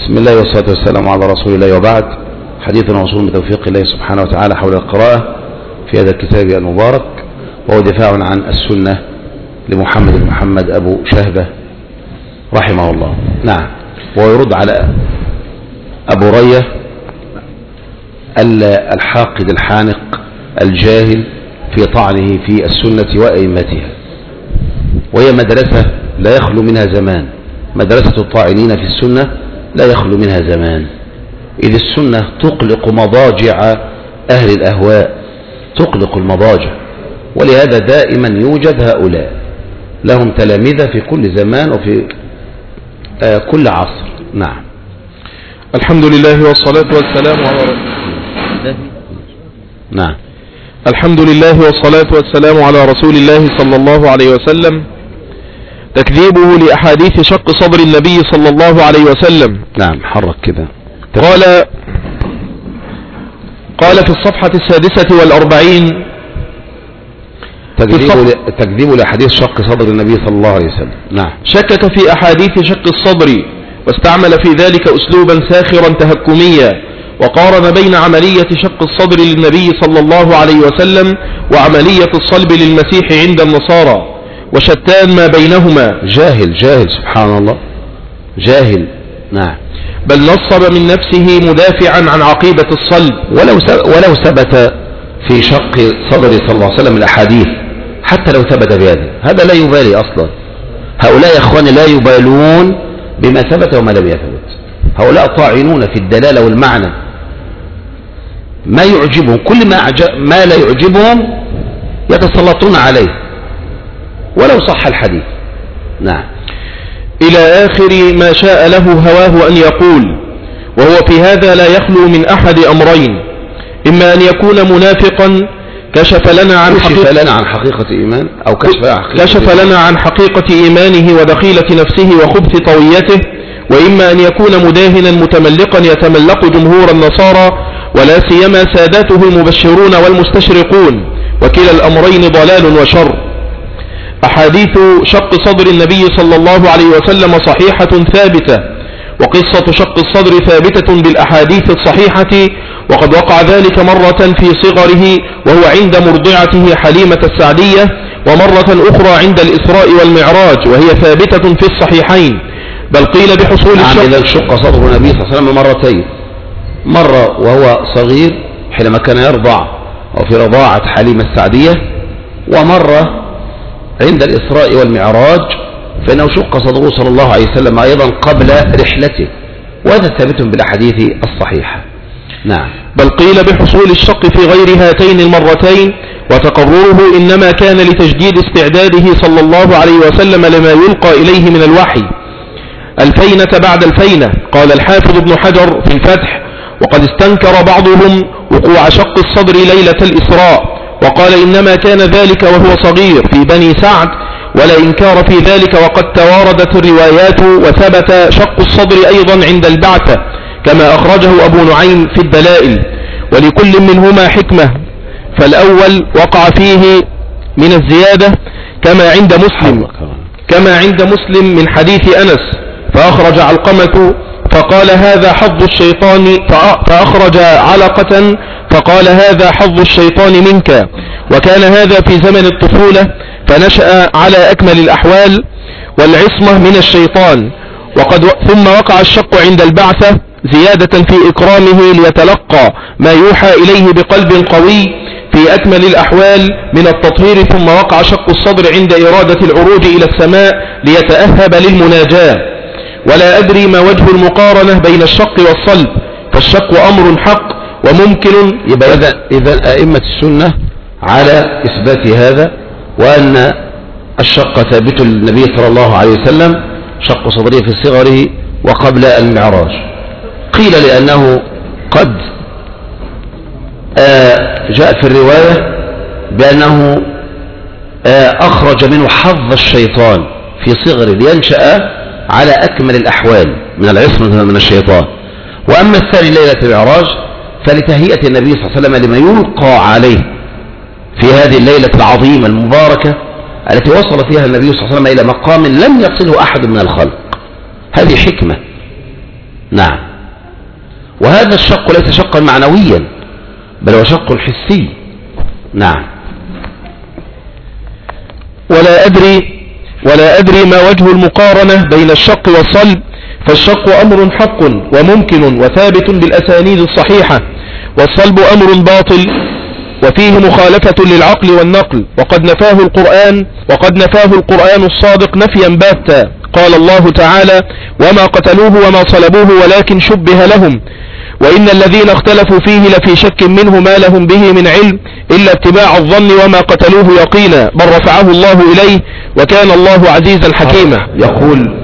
بسم الله والصلاة والسلام على رسول الله، وبعد. حديثنا وصول بتوفيق الله سبحانه وتعالى حول القراءة في هذا الكتاب المبارك، وهو دفاع عن السنة لمحمد بن محمد أبو شهبة رحمه الله. نعم. ويرد على أبو رية الحاقد الحانق الجاهل في طعنه في السنة وأئمتها، وهي مدرسة لا يخلو منها زمان. مدرسة الطاعنين في السنة لا يخلو منها زمان، إذ السنة تقلق مضاجع أهل الأهواء، تقلق المضاجع، ولهذا دائما يوجد هؤلاء لهم تلامذة في كل زمان وفي كل عصر. نعم. الحمد لله والصلاة والسلام على رسول الله. نعم. الحمد لله والصلاة والسلام على رسول الله صلى الله عليه وسلم. تكذيبه لأحاديث شق صدر النبي صلى الله عليه وسلم. نعم. حرك كده. قال في الصفحة 46 تكذيب لأحاديث شق صدر النبي صلى الله عليه وسلم. نعم. شكك في أحاديث شق الصدر، واستعمل في ذلك أسلوبا ساخرا تهكميا، وقارن بين عملية شق الصدر للنبي صلى الله عليه وسلم وعملية الصلب للمسيح عند النصارى، وشتان ما بينهما. جاهل سبحان الله، جاهل. نعم. بل نصب من نفسه مدافعا عن عقيدة الصلب. ولو ثبت في شق صدر صلى الله عليه وسلم الأحاديث، حتى لو ثبت بهذا، هذا لا يبالي أصلا. هؤلاء يا إخواني لا يبالون بما ثبت وما لم يثبت. هؤلاء طاعنون في الدلالة والمعنى، ما يعجبهم، كل ما لا يعجبهم يتسلطون عليه ولو صح الحديث. نعم. إلى آخر ما شاء له هواه أن يقول. وهو في هذا لا يخلو من أحد أمرين: إما أن يكون منافقا كشف لنا عن حقيقة إيمان، أو كشف لنا عن حقيقة إيمانه ودخيلة نفسه وخبث طويته، وإما أن يكون مداهنا متملقا يتملق جمهور النصارى، ولا سيما ساداته المبشرون والمستشرقون، وكلا الأمرين ضلال وشر. أحاديث شق صدر النبي صلى الله عليه وسلم صحيحة ثابتة، وقصة شق الصدر ثابتة بالأحاديث الصحيحة، وقد وقع ذلك مرة في صغره وهو عند مرضعته حليمة السعدية، ومرة أخرى عند الإسراء والمعراج، وهي ثابتة في الصحيحين. بل قيل بحصول إذا شق صدر النبي صلى الله عليه وسلم مرتين: مرة وهو صغير حينما كان يرضع وفي رضاعة حليمة السعدية، ومرة عند الإسراء والمعراج، فإنه شق صدره صلى الله عليه وسلم أيضا قبل رحلته، وهذا ثابت بالأحاديث الصحيحة. نعم. بل قيل بحصول الشق في غير هاتين المرتين، وتقرره إنما كان لتجديد استعداده صلى الله عليه وسلم لما يلقى إليه من الوحي. الفينة بعد الفينة. قال الحافظ ابن حجر في الفتح: وقد استنكر بعضهم وقوع شق الصدر ليلة الإسراء، وقال إنما كان ذلك وهو صغير في بني سعد، ولا إنكار في ذلك، وقد تواردت الروايات وثبت شق الصدر أيضا عند البعثة، كما أخرجه أبو نعيم في الدلائل، ولكل منهما حكمة. فالأول وقع فيه من الزيادة كما عند مسلم من حديث أنس، فأخرج علقمة فقال هذا حظ الشيطان، فأخرج علقة فقال هذا حظ الشيطان منك، وكان هذا في زمن الطفولة، فنشأ على أكمل الأحوال والعصمة من الشيطان. ثم وقع الشق عند البعثة زيادة في إكرامه ليتلقى ما يوحى إليه بقلب قوي في أكمل الأحوال من التطهير. ثم وقع شق الصدر عند إرادة العروج إلى السماء ليتأهب للمناجاة. ولا أدري ما وجه المقارنة بين الشق والصلب، فالشق أمر حق وممكن. يبقى إذا أئمة السنة على إثبات هذا، وأن الشق ثابت للنبي صلى الله عليه وسلم، شق صدره في صغره وقبل المعراج. قيل لأنه قد جاء في الرواية بأنه أخرج منه حظ الشيطان في صغره لينشأ على أكمل الأحوال من العصمة من الشيطان. وأما الثاني ليلة المعراج فلتهيئة النبي صلى الله عليه وسلم لما يلقى عليه في هذه الليلة العظيمة المباركة التي وصل فيها النبي صلى الله عليه وسلم إلى مقام لم يصله أحد من الخلق. هذه حكمة نعم. وهذا الشق ليس شقا معنويا بل هو شق حسي. نعم. ولا أدري ما وجه المقارنة بين الشق والصلب، فالشق أمر حق وممكن وثابت بالأسانيد الصحيحة، والصلب أمر باطل وفيه مخالفة للعقل والنقل، وقد نفاه القرآن الصادق نفيا باتا. قال الله تعالى: وما قتلوه وما صلبوه ولكن شبه لهم، وإن الذين اختلفوا فيه لفي شك منه ما لهم به من علم إلا اتباع الظن وما قتلوه يقينا بل رفعه الله إليه وكان الله عزيزا حكيما. يقول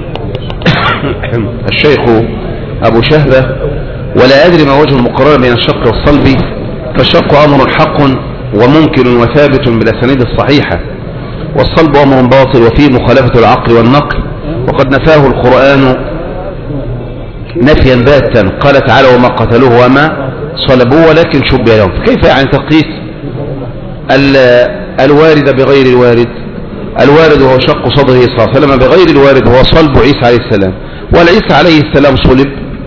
الشيخ أبو شهبة: ولا أدري ما وجه المقارنة بين الشق والصلب، فالشق أمر حق وممكن وثابت بالأسانيد الصحيحة، والصلب أمر باطل وفيه مخالفة العقل والنقل، وقد نفاه القرآن نفيا باتا. قال تعالى: وما قتلوه وما صلبوه ولكن شبه لهم. فكيف يعني تقيس الوارد بغير الوارد؟ الوارد هو شق صدره صلى الله عليه وسلم، بغير الوارد هو صلب عيسى عليه السلام. ولعيسى عليه السلام صلب،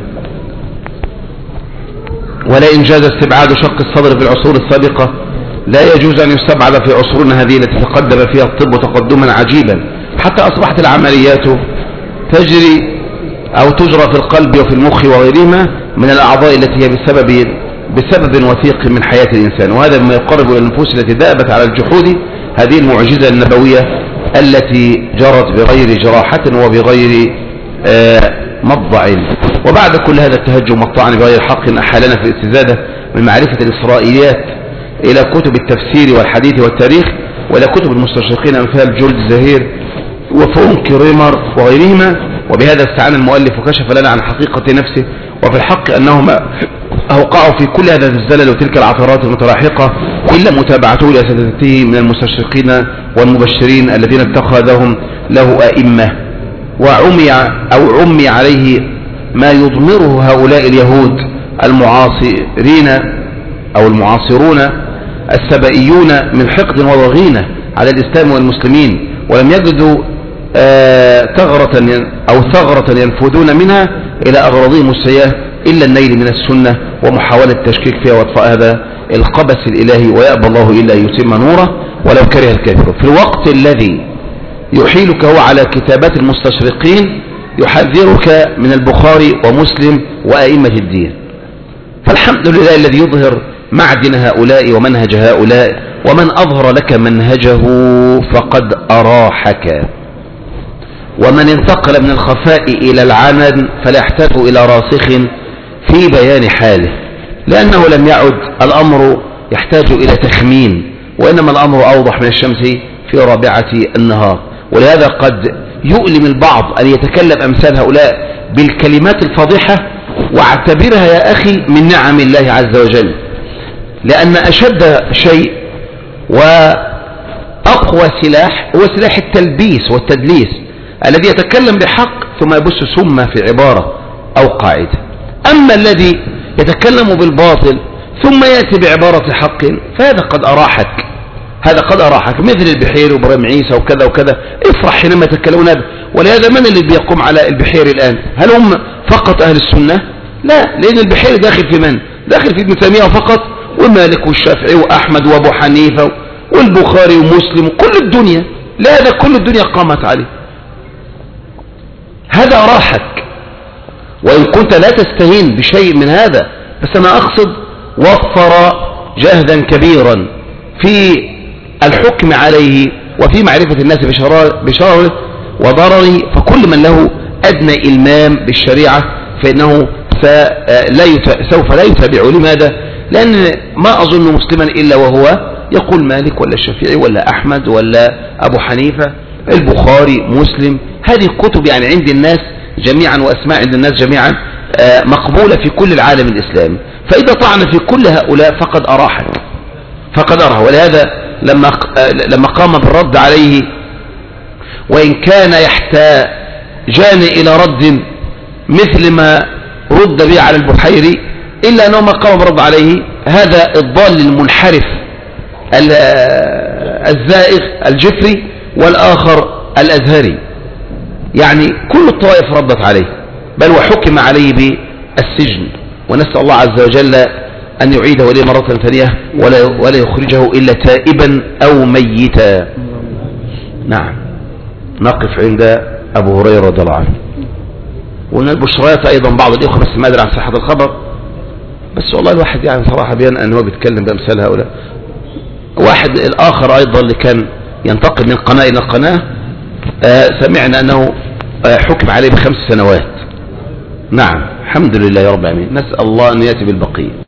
ولئن جاز استبعاد شق الصدر في العصور السابقة لا يجوز أن يستبعد في عصورنا هذه التي تقدم فيها الطب تقدما عجيبا، حتى أصبحت العمليات تجري أو تجرى في القلب وفي المخ وغيرهما من الأعضاء التي هي بسبب وثيق من حياة الإنسان. وهذا مما يقرب إلى النفوس التي دأبت على الجحود هذه المعجزة النبوية التي جرت بغير جراحة وبغير مضع. وبعد كل هذا التهجم والطعن بغير حق أحالنا في الاستزادة من معرفة الإسرائيليات إلى كتب التفسير والحديث والتاريخ، وإلى كتب المستشرقين أمثال جولد زهير وفرونك ريمر وغيرهما. وبهذا استعان المؤلف وكشف لنا عن حقيقة نفسه، وفي الحق أنهم أوقعوا في كل هذا الزلل وتلك العثرات المتلاحقة إلا متابعته لأساتذته من المستشرقين والمبشرين الذين اتخذهم له أئمة، وعمي عليه ما يضمره هؤلاء اليهود المعاصرين أو المعاصرون السبائيون من حقد وضغينة على الإسلام والمسلمين، ولم يجدوا ثغرة ينفذون منها إلى أغراضهم السيئة إلا النيل من السنة ومحاولة التشكيك فيها واطفاء هذا القبس الإلهي، ويأبى الله إلا يتم نوره ولو كره الكافر. في الوقت الذي يحيلك هو على كتابات المستشرقين يحذرك من البخاري ومسلم وأئمة الدين. فالحمد لله الذي يظهر معدن هؤلاء ومنهج هؤلاء، ومن أظهر لك منهجه فقد أراحك، ومن انتقل من الخفاء إلى العلن فلا يحتاج إلى راسخ في بيان حاله، لأنه لم يعد الأمر يحتاج إلى تخمين، وإنما الأمر أوضح من الشمس في رابعة النهار. ولهذا قد يؤلم البعض أن يتكلم أمثال هؤلاء بالكلمات الفاضحة، واعتبرها يا أخي من نعم الله عز وجل، لأن أشد شيء وأقوى سلاح هو سلاح التلبيس والتدليس، الذي يتكلم بحق ثم يبث سمة في عبارة أو قاعدة. أما الذي يتكلم بالباطل ثم يأتي بعبارة حق فهذا قد أراحك، هذا قد أراحك، مثل البحيري وإبراهيم عيسى وكذا وكذا. افرح حينما يتكلمون هذا. ولهذا من اللي بيقوم على البحيري الآن؟ هل هم فقط أهل السنة؟ لا، لأن البحيري داخل في من؟ داخل في ابن تيمية فقط، ومالك والشافعي وأحمد وأبو حنيفة والبخاري ومسلم وكل الدنيا. لا، هذا كل الدنيا قامت عليه. هذا أراحك، وإن كنت لا تستهين بشيء من هذا، بس أنا أقصد وفر جهدا كبيرا في الحكم عليه وفي معرفة الناس بشرره وضرره. فكل من له أدنى إلمام بالشريعة فإنه سوف لا يتبعه. لماذا؟ لأن ما أظن مسلما إلا وهو يقول مالك ولا الشافعي ولا أحمد ولا أبو حنيفة، البخاري، مسلم. هذه الكتب يعني عند الناس جميعا وأسماء عند الناس جميعا مقبولة في كل العالم الإسلامي. فإذا طعن في كل هؤلاء فقد أراحك، فقد أراه. ولهذا لما قام بالرد عليه، وإن كان يحتاجان إلى رد مثل ما رد به على البحيري، إلا أنه ما قام بالرد عليه هذا الضال المنحرف الزائغ الجفري والآخر الأزهري، يعني كل الطوائف ردت عليه. بل وحكم عليه بالسجن، ونسأل الله عز وجل أن يعيده إليه مرة ثانية ولا يخرجه إلا تائبا أو ميتا. نعم. نقف عند أبو هريرة رضي الله عنه. ومن البشريات أيضا بعض الإخوة، بس ما أدري عن صحة الخبر، بس والله الواحد يعني صراحة بيان أنه بيتكلم بأمثال هؤلاء. واحد الآخر أيضا اللي كان ينتقل من قناة إلى قناة، سمعنا أنه حكم عليه ب5 سنوات. نعم، الحمد لله يا رب العالمين، نسأل الله أن يأتي بالبقية.